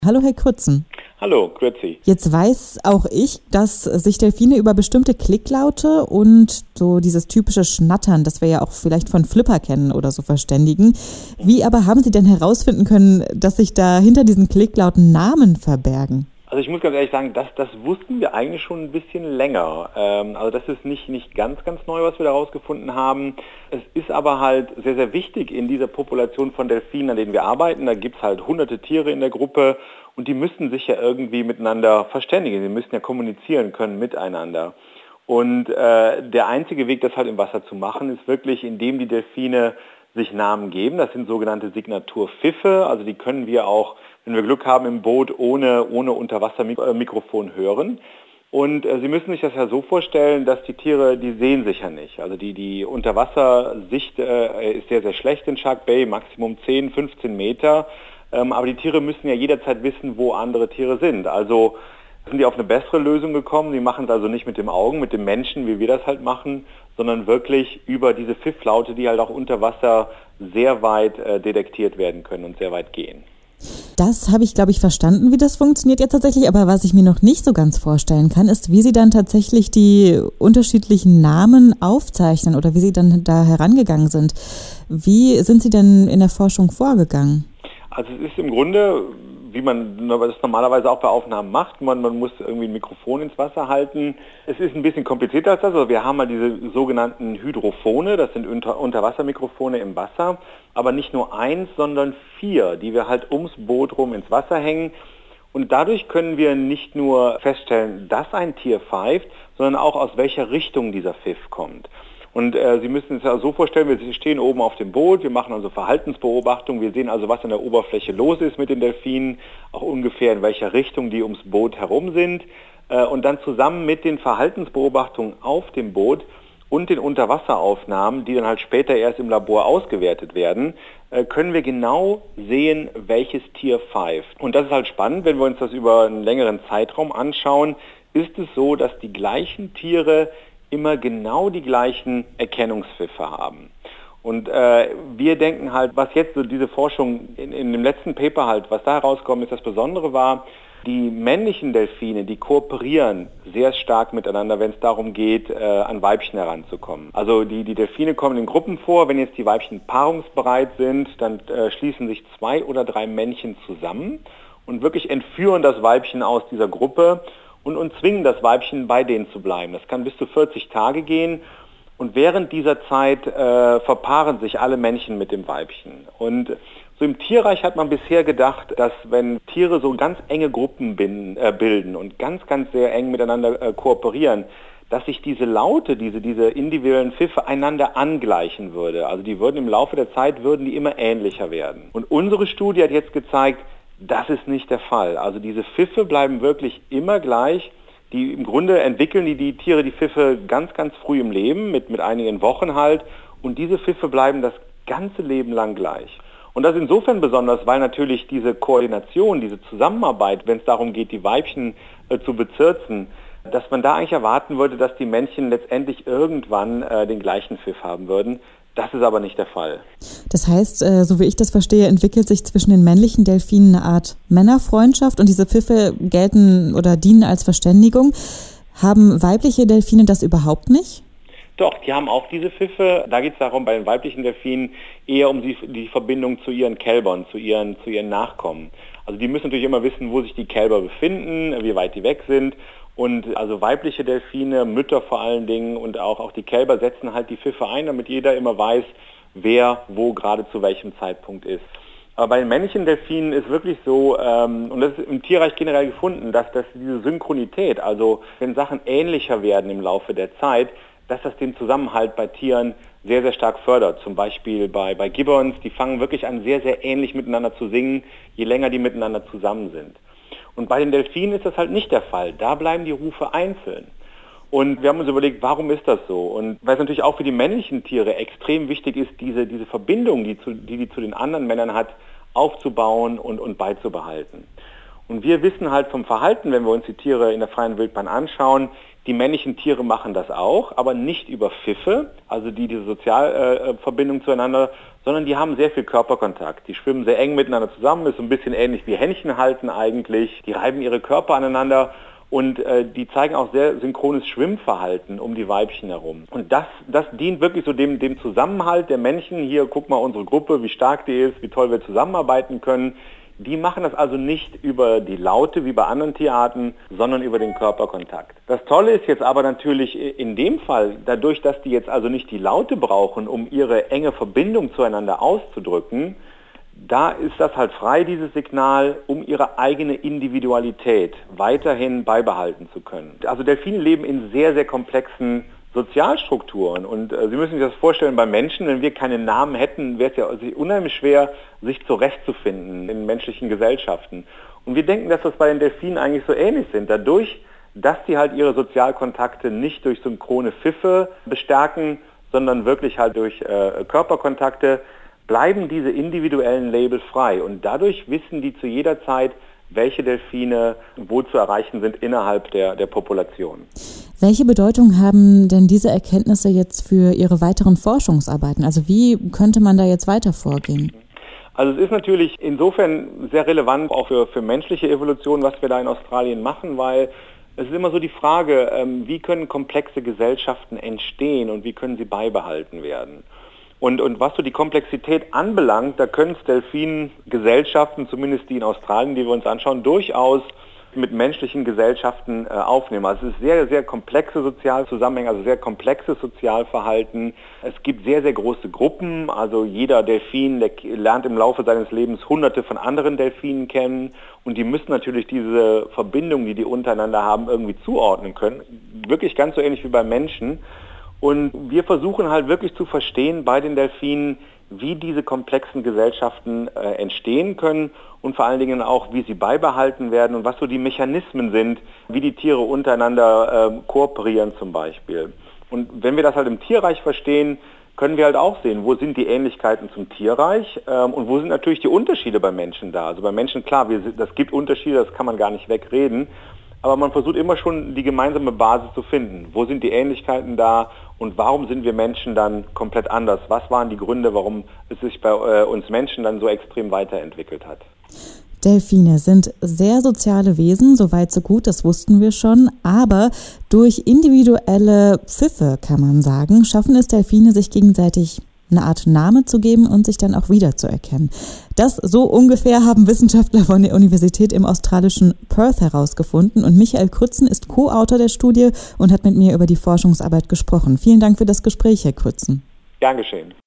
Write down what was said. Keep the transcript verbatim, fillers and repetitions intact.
Hallo Herr Krützen. Hallo, grüezi. Jetzt weiß auch ich, dass sich Delfine über bestimmte Klicklaute und so dieses typische Schnattern, das wir ja auch vielleicht von Flipper kennen oder so, verständigen. Wie aber haben Sie denn herausfinden können, dass sich da hinter diesen Klicklauten Namen verbergen? Also ich muss ganz ehrlich sagen, das, das wussten wir eigentlich schon ein bisschen länger. Ähm, also das ist nicht, nicht ganz, ganz neu, was wir da rausgefunden haben. Es ist aber halt sehr, sehr wichtig in dieser Population von Delfinen, an denen wir arbeiten. Da gibt es halt hunderte Tiere in der Gruppe und die müssen sich ja irgendwie miteinander verständigen. Sie müssen ja kommunizieren können miteinander. Und äh, der einzige Weg, das halt im Wasser zu machen, ist wirklich, indem die Delfine sich Namen geben. Das sind sogenannte Signaturpfiffe, also die können wir auch, wenn wir Glück haben, im Boot ohne, ohne Unterwassermikrofon hören. Und äh, Sie müssen sich das ja so vorstellen, dass die Tiere, die sehen sich ja nicht. Also die, die Unterwassersicht äh, ist sehr, sehr schlecht in Shark Bay, Maximum zehn, fünfzehn Meter. Ähm, aber die Tiere müssen ja jederzeit wissen, wo andere Tiere sind. Also sind die auf eine bessere Lösung gekommen. Die machen es also nicht mit dem Augen, mit dem Menschen, wie wir das halt machen, sondern wirklich über diese Pfifflaute, die halt auch unter Wasser sehr weit äh, detektiert werden können und sehr weit gehen. Das habe ich, glaube ich, verstanden, wie das funktioniert jetzt tatsächlich. Aber was ich mir noch nicht so ganz vorstellen kann, ist, wie Sie dann tatsächlich die unterschiedlichen Namen aufzeichnen oder wie Sie dann da herangegangen sind. Wie sind Sie denn in der Forschung vorgegangen? Also es ist im Grunde, wie man das normalerweise auch bei Aufnahmen macht. Man, man muss irgendwie ein Mikrofon ins Wasser halten. Es ist ein bisschen komplizierter als das. Also wir haben mal diese sogenannten Hydrophone, das sind Unter- Unterwassermikrofone im Wasser, aber nicht nur eins, sondern vier, die wir halt ums Boot rum ins Wasser hängen. Und dadurch können wir nicht nur feststellen, dass ein Tier pfeift, sondern auch aus welcher Richtung dieser Pfiff kommt. Und äh, Sie müssen es ja so vorstellen, wir stehen oben auf dem Boot, wir machen also Verhaltensbeobachtungen, wir sehen also, was an der Oberfläche los ist mit den Delfinen, auch ungefähr in welcher Richtung die ums Boot herum sind. Äh, und dann zusammen mit den Verhaltensbeobachtungen auf dem Boot und den Unterwasseraufnahmen, die dann halt später erst im Labor ausgewertet werden, äh, können wir genau sehen, welches Tier pfeift. Und das ist halt spannend, wenn wir uns das über einen längeren Zeitraum anschauen, ist es so, dass die gleichen Tiere immer genau die gleichen Erkennungspfiffe haben. Und äh, wir denken halt, was jetzt so diese Forschung in, in dem letzten Paper halt, was da herausgekommen ist, das Besondere war, die männlichen Delfine, die kooperieren sehr stark miteinander, wenn es darum geht, äh, an Weibchen heranzukommen. Also die, die Delfine kommen in Gruppen vor, wenn jetzt die Weibchen paarungsbereit sind, dann äh, schließen sich zwei oder drei Männchen zusammen und wirklich entführen das Weibchen aus dieser Gruppe und, und zwingen das Weibchen, bei denen zu bleiben. Das kann bis zu vierzig Tage gehen und während dieser Zeit äh, verpaaren sich alle Männchen mit dem Weibchen. Und so im Tierreich hat man bisher gedacht, dass wenn Tiere so ganz enge Gruppen bin, äh, bilden und ganz, ganz sehr eng miteinander äh, kooperieren, dass sich diese Laute, diese, diese individuellen Pfiffe einander angleichen würde. Also die würden im Laufe der Zeit, würden die immer ähnlicher werden. Und unsere Studie hat jetzt gezeigt, das ist nicht der Fall. Also diese Pfiffe bleiben wirklich immer gleich. Die im Grunde entwickeln die, die Tiere die Pfiffe ganz, ganz früh im Leben, mit, mit einigen Wochen halt. Und diese Pfiffe bleiben das ganze Leben lang gleich. Und das ist insofern besonders, weil natürlich diese Koordination, diese Zusammenarbeit, wenn es darum geht, die Weibchen äh, zu bezirzen, dass man da eigentlich erwarten würde, dass die Männchen letztendlich irgendwann äh, den gleichen Pfiff haben würden. Das ist aber nicht der Fall. Das heißt, so wie ich das verstehe, entwickelt sich zwischen den männlichen Delfinen eine Art Männerfreundschaft und diese Pfiffe gelten oder dienen als Verständigung. Haben weibliche Delfine das überhaupt nicht? Doch, die haben auch diese Pfiffe. Da geht es darum, bei den weiblichen Delfinen eher um die, die Verbindung zu ihren Kälbern, zu ihren, zu ihren Nachkommen. Also die müssen natürlich immer wissen, wo sich die Kälber befinden, wie weit die weg sind. Und also weibliche Delfine, Mütter vor allen Dingen und auch, auch die Kälber setzen halt die Pfiffe ein, damit jeder immer weiß, wer wo gerade zu welchem Zeitpunkt ist. Aber bei den männlichen Delfinen ist wirklich so, ähm, und das ist im Tierreich generell gefunden, dass, dass diese Synchronität, also wenn Sachen ähnlicher werden im Laufe der Zeit, dass das den Zusammenhalt bei Tieren sehr, sehr stark fördert. Zum Beispiel bei, bei Gibbons, die fangen wirklich an, sehr, sehr ähnlich miteinander zu singen, je länger die miteinander zusammen sind. Und bei den Delfinen ist das halt nicht der Fall. Da bleiben die Rufe einzeln. Und wir haben uns überlegt, warum ist das so? Und weil es natürlich auch für die männlichen Tiere extrem wichtig ist, diese, diese Verbindung, die, zu, die die zu den anderen Männern hat, aufzubauen und, und beizubehalten. Und wir wissen halt vom Verhalten, wenn wir uns die Tiere in der freien Wildbahn anschauen, Die männlichen Tiere machen das auch, aber nicht über Pfiffe, also die diese Sozialverbindung äh, zueinander, sondern die haben sehr viel Körperkontakt. Die schwimmen sehr eng miteinander zusammen, ist so ein bisschen ähnlich wie Händchen halten eigentlich. Die reiben ihre Körper aneinander und äh, die zeigen auch sehr synchrones Schwimmverhalten um die Weibchen herum. Und das, das dient wirklich so dem, dem Zusammenhalt der Männchen. Hier, guck mal unsere Gruppe, wie stark die ist, wie toll wir zusammenarbeiten können. Die machen das also nicht über die Laute wie bei anderen Tierarten, sondern über den Körperkontakt. Das Tolle ist jetzt aber natürlich in dem Fall, dadurch, dass die jetzt also nicht die Laute brauchen, um ihre enge Verbindung zueinander auszudrücken, da ist das halt frei, dieses Signal, um ihre eigene Individualität weiterhin beibehalten zu können. Also Delfine leben in sehr, sehr komplexen Sozialstrukturen und äh, Sie müssen sich das vorstellen, bei Menschen, wenn wir keine Namen hätten, wäre es ja unheimlich schwer, sich zurechtzufinden in menschlichen Gesellschaften. Und wir denken, dass das bei den Delfinen eigentlich so ähnlich sind. Dadurch, dass sie halt ihre Sozialkontakte nicht durch synchrone Pfiffe bestärken, sondern wirklich halt durch äh, Körperkontakte, bleiben diese individuellen Label frei. Und dadurch wissen die zu jeder Zeit, welche Delfine wo zu erreichen sind innerhalb der, der Population. Welche Bedeutung haben denn diese Erkenntnisse jetzt für Ihre weiteren Forschungsarbeiten? Also wie könnte man da jetzt weiter vorgehen? Also es ist natürlich insofern sehr relevant auch für, für menschliche Evolution, was wir da in Australien machen, weil es ist immer so die Frage, ähm, wie können komplexe Gesellschaften entstehen und wie können sie beibehalten werden? Und, und was so die Komplexität anbelangt, da können es Delfingesellschaften, zumindest die in Australien, die wir uns anschauen, durchaus mit menschlichen Gesellschaften äh, aufnehmen. Also es ist sehr, sehr komplexe Sozialzusammenhänge, also sehr komplexes Sozialverhalten. Es gibt sehr, sehr große Gruppen, also jeder Delfin, der lernt im Laufe seines Lebens hunderte von anderen Delfinen kennen und die müssen natürlich diese Verbindung, die die untereinander haben, irgendwie zuordnen können. Wirklich ganz so ähnlich wie bei Menschen. Und wir versuchen halt wirklich zu verstehen bei den Delfinen, wie diese komplexen Gesellschaften äh, entstehen können und vor allen Dingen auch, wie sie beibehalten werden und was so die Mechanismen sind, wie die Tiere untereinander äh, kooperieren zum Beispiel. Und wenn wir das halt im Tierreich verstehen, können wir halt auch sehen, wo sind die Ähnlichkeiten zum Tierreich ähm, und wo sind natürlich die Unterschiede bei Menschen da. Also bei Menschen, klar, wir, das gibt Unterschiede, das kann man gar nicht wegreden. Aber man versucht immer schon die gemeinsame Basis zu finden. Wo sind die Ähnlichkeiten da und warum sind wir Menschen dann komplett anders? Was waren die Gründe, warum es sich bei äh, uns Menschen dann so extrem weiterentwickelt hat? Delfine sind sehr soziale Wesen, soweit so gut, das wussten wir schon. Aber durch individuelle Pfiffe, kann man sagen, schaffen es Delfine, sich gegenseitig eine Art Name zu geben und sich dann auch wiederzuerkennen. Das so ungefähr haben Wissenschaftler von der Universität im australischen Perth herausgefunden und Michael Krützen ist Co-Autor der Studie und hat mit mir über die Forschungsarbeit gesprochen. Vielen Dank für das Gespräch, Herr Krützen. Gern geschehen.